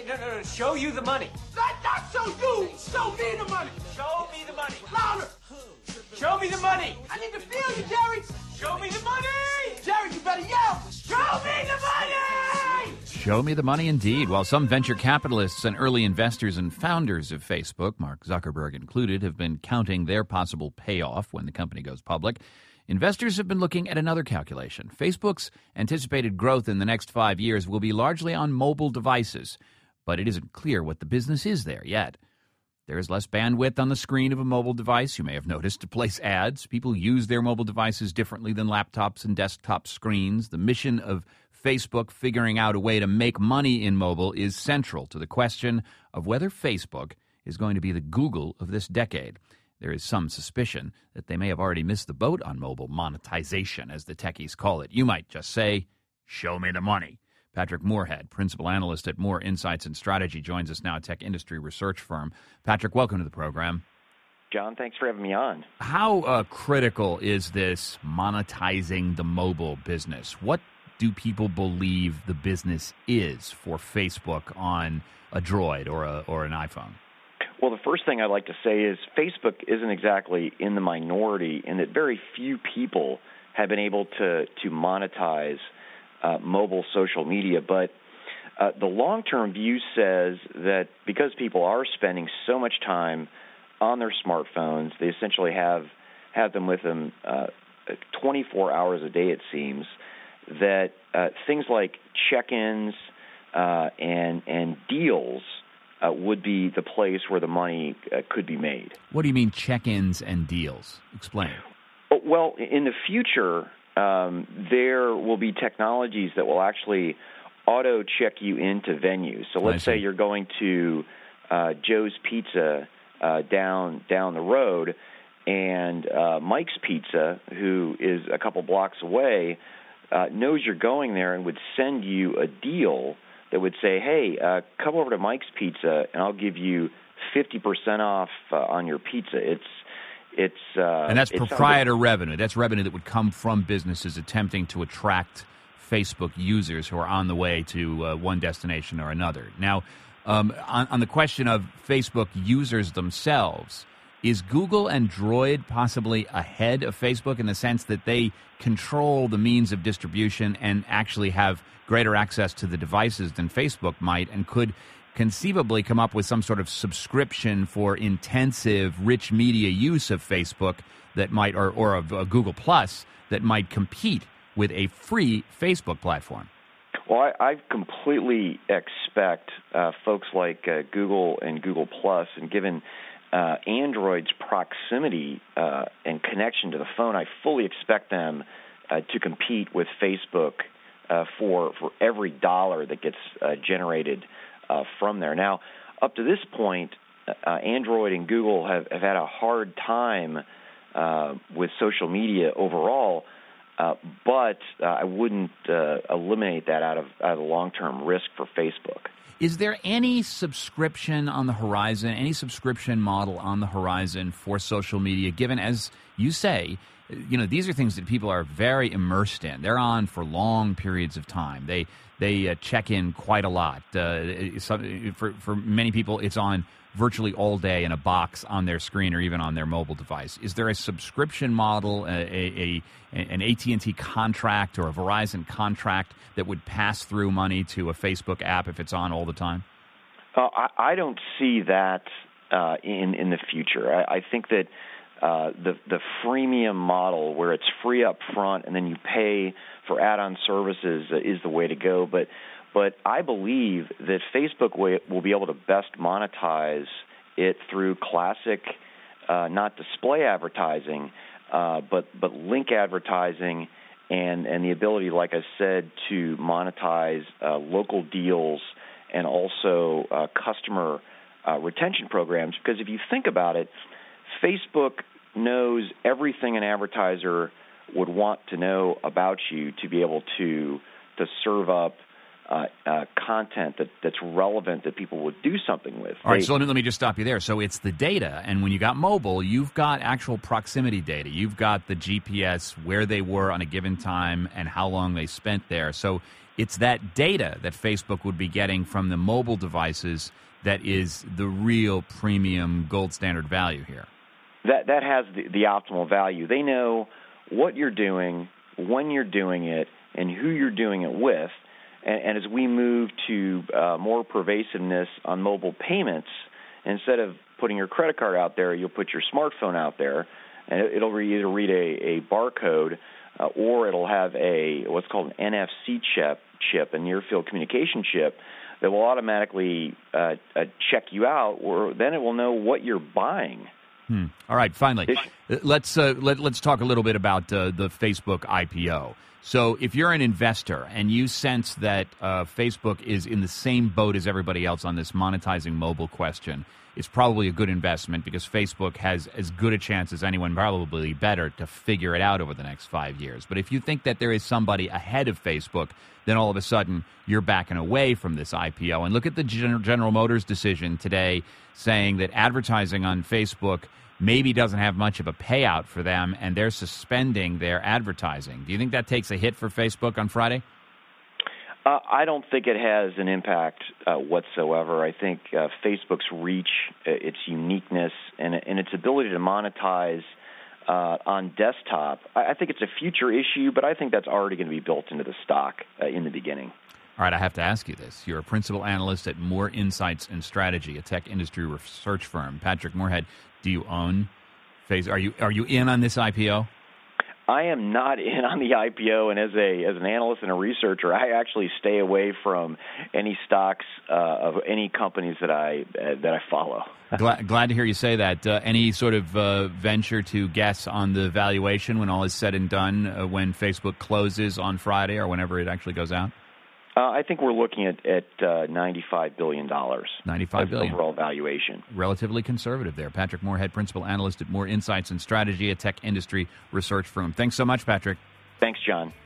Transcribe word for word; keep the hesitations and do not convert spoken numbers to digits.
no, no, no. Show you the money. Not, not show you. Show me the money. Show me the money. Louder. Show me the money. I need to feel you, Jerry. Show me the money. Jerry, you better yell. Show me the money. Show me the money indeed. While some venture capitalists and early investors and founders of Facebook, Mark Zuckerberg included, have been counting their possible payoff when the company goes public, investors have been looking at another calculation. Facebook's anticipated growth in the next five years will be largely on mobile devices, but it isn't clear what the business is there yet. There is less bandwidth on the screen of a mobile device, you may have noticed, to place ads. People use their mobile devices differently than laptops and desktop screens. The mission of Facebook figuring out a way to make money in mobile is central to the question of whether Facebook is going to be the Google of this decade. There is some suspicion that they may have already missed the boat on mobile monetization, as the techies call it. You might just say, show me the money. Patrick Moorhead, principal analyst at Moore Insights and Strategy, joins us now, tech industry research firm. Patrick, welcome to the program. John, thanks for having me on. How uh, critical is this monetizing the mobile business? What do people believe the business is for Facebook on a Droid or a, or an iPhone? Well, the first thing I'd like to say is Facebook isn't exactly in the minority in that very few people have been able to, to monetize uh, mobile social media. But uh, the long-term view says that because people are spending so much time on their smartphones, they essentially have, have them with them uh, twenty-four hours a day, it seems, that uh, things like check-ins uh, and and deals uh, would be the place where the money uh, could be made. What do you mean check-ins and deals? Explain. Well, in the future, um, there will be technologies that will actually auto-check you into venues. So let's say you're going to uh, Joe's Pizza uh, down down the road, and uh, Mike's Pizza, who is a couple blocks away, Uh, knows you're going there and would send you a deal that would say, hey, uh, come over to Mike's Pizza and I'll give you fifty percent off uh, on your pizza. It's it's uh, And that's it proprietor sounds- revenue. That's revenue that would come from businesses attempting to attract Facebook users who are on the way to uh, one destination or another. Now, um, on, on the question of Facebook users themselves, is Google and Droid possibly ahead of Facebook in the sense that they control the means of distribution and actually have greater access to the devices than Facebook might, and could conceivably come up with some sort of subscription for intensive, rich media use of Facebook that might, or, or of uh, Google Plus, that might compete with a free Facebook platform? Well, I, I completely expect uh, folks like uh, Google and Google Plus, and given Uh, Android's proximity uh, and connection to the phone, I fully expect them uh, to compete with Facebook uh, for for every dollar that gets uh, generated uh, from there. Now, up to this point, uh, Android and Google have, have had a hard time uh, with social media overall, uh, but uh, I wouldn't uh, eliminate that out of, out of the long-term risk for Facebook. Is there any subscription on the horizon, any subscription model on the horizon for social media, given, as you say, you know, these are things that people are very immersed in. They're on for long periods of time. They they uh, check in quite a lot. Uh, some, for, for many people, it's on virtually all day in a box on their screen or even on their mobile device. Is there a subscription model, a, a, a an A T and T contract or a Verizon contract that would pass through money to a Facebook app if it's on all the time? Uh, I, I don't see that uh, in in the future. I, I think that uh, the the freemium model, where it's free up front and then you pay for add-on services, uh, is the way to go. But But I believe that Facebook will be able to best monetize it through classic, uh, not display advertising, uh, but but link advertising, and, and the ability, like I said, to monetize uh, local deals and also uh, customer uh, retention programs. Because if you think about it, Facebook knows everything an advertiser would want to know about you to be able to to serve up Uh, uh, content that, that's relevant that people would do something with. All right, They, so let me, let me just stop you there. So it's the data, and when you got mobile, you've got actual proximity data. You've got the G P S, where they were on a given time and how long they spent there. So it's that data that Facebook would be getting from the mobile devices that is the real premium gold standard value here. That that has the, the optimal value. They know what you're doing, when you're doing it, and who you're doing it with. And, and as we move to uh, more pervasiveness on mobile payments, instead of putting your credit card out there, you'll put your smartphone out there, and it, it'll re- either read a, a barcode uh, or it'll have a what's called an N F C chip, chip, a near-field communication chip, that will automatically uh, uh, check you out, or then it will know what you're buying. Hmm. All right, finally, let's uh, let, let's talk a little bit about uh, the Facebook I P O. So if you're an investor and you sense that uh, Facebook is in the same boat as everybody else on this monetizing mobile question, it's probably a good investment because Facebook has as good a chance as anyone, probably better, to figure it out over the next five years. But if you think that there is somebody ahead of Facebook, then all of a sudden you're backing away from this I P O. And look at the General Motors decision today saying that advertising on Facebook maybe doesn't have much of a payout for them, and they're suspending their advertising. Do you think that takes a hit for Facebook on Friday? Uh, I don't think it has an impact uh, whatsoever. I think uh, Facebook's reach, uh, its uniqueness, and, and its ability to monetize uh, on desktop, I, I think it's a future issue, but I think that's already going to be built into the stock uh, in the beginning. All right, I have to ask you this. You're a principal analyst at Moore Insights and Strategy, a tech industry research firm. Patrick Moorhead, do you own Facebook? Are you are you in on this I P O? I am not in on the I P O, and as a as an analyst and a researcher, I actually stay away from any stocks uh, of any companies that I uh, that I follow. glad, glad to hear you say that. Uh, any sort of uh, venture to guess on the valuation when all is said and done, uh, when Facebook closes on Friday or whenever it actually goes out? Uh, I think we're looking at at uh, ninety-five billion dollars. ninety-five billion dollars overall valuation. Relatively conservative there. Patrick Moorhead, principal analyst at Moore Insights and Strategy, a tech industry research firm. Thanks so much, Patrick. Thanks, John.